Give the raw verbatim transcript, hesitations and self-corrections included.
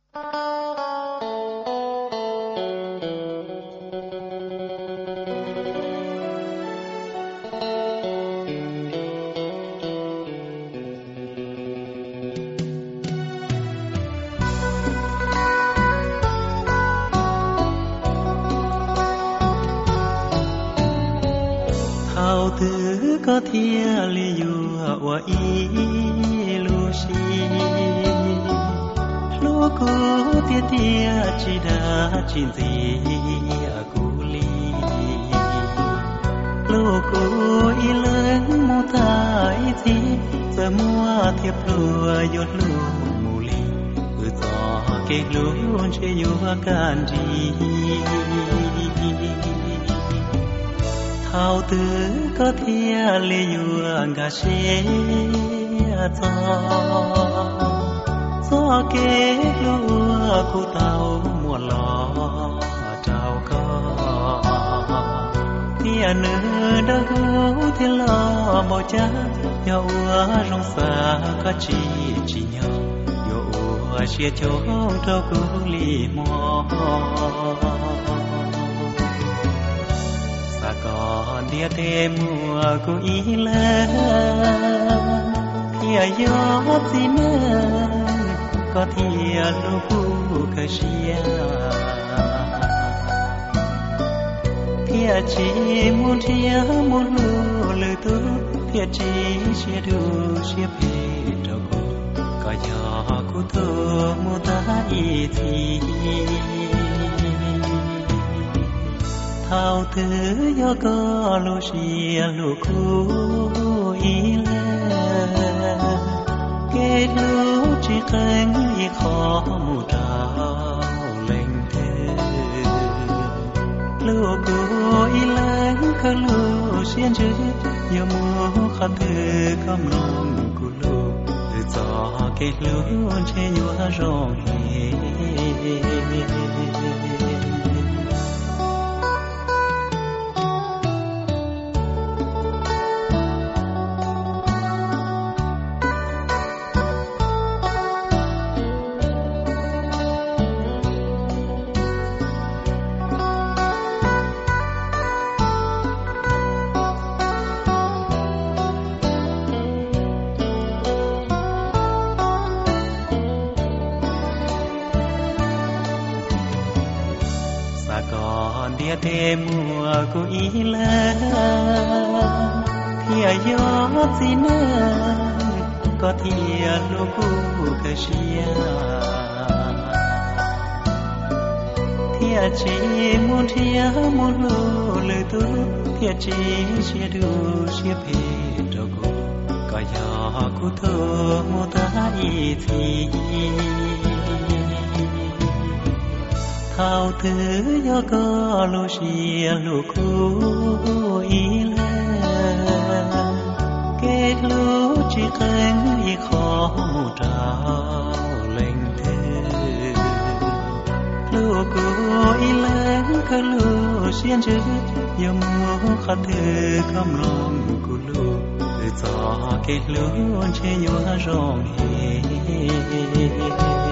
thao thứ có thia li yua wa i lu si lu cu tia tia chỉ đã chỉ gì cu li lu cu i lớn mu tai gì giờ mua thiệp lùa yốt lu mu li cứ gió kê luôn chơi yua can gì thao tư có thia lê yua ngà xê gió gió kê lúa cô tàu mùa lò trào co thia nữ đã hú thia lò màu cha nhau rong xa có chỉ chỉ nhau yo chia chốn trâu cú li mò còn dia te mùa cô ý lơ kia gió gì nữa có thia lu cu cơ xia kia chỉ muốn thia muốn lu lư tu kia chỉ chia du chia pe trâu cô có gió cô thơ mua ta ý thì thao thứ yo có lu xia lu cu i lơ kết lu chỉ cánh y khó mu trao lệnh thế lu cu i lơ cơ lu xiên chữ yo mu khó thư cầm lòng cu lu từ gió kết lu che yo rong he còn dia te mùa cô ý lơ thia gió gì nữa có thia lu cu cơ xia thia chỉ muốn thia muốn lu lư tu thia chỉ chia du chia pe trâu cô có gió cô thơ mu ta ý thì thao thứ yo có lu xia lu cu i lơ kết lu chỉ cánh y khó mu trao lệnh thế lu cu i lơ cơ lu xiên chữ yo mu khó thư cầm lòng cu lu từ gió kết lu che yo rong he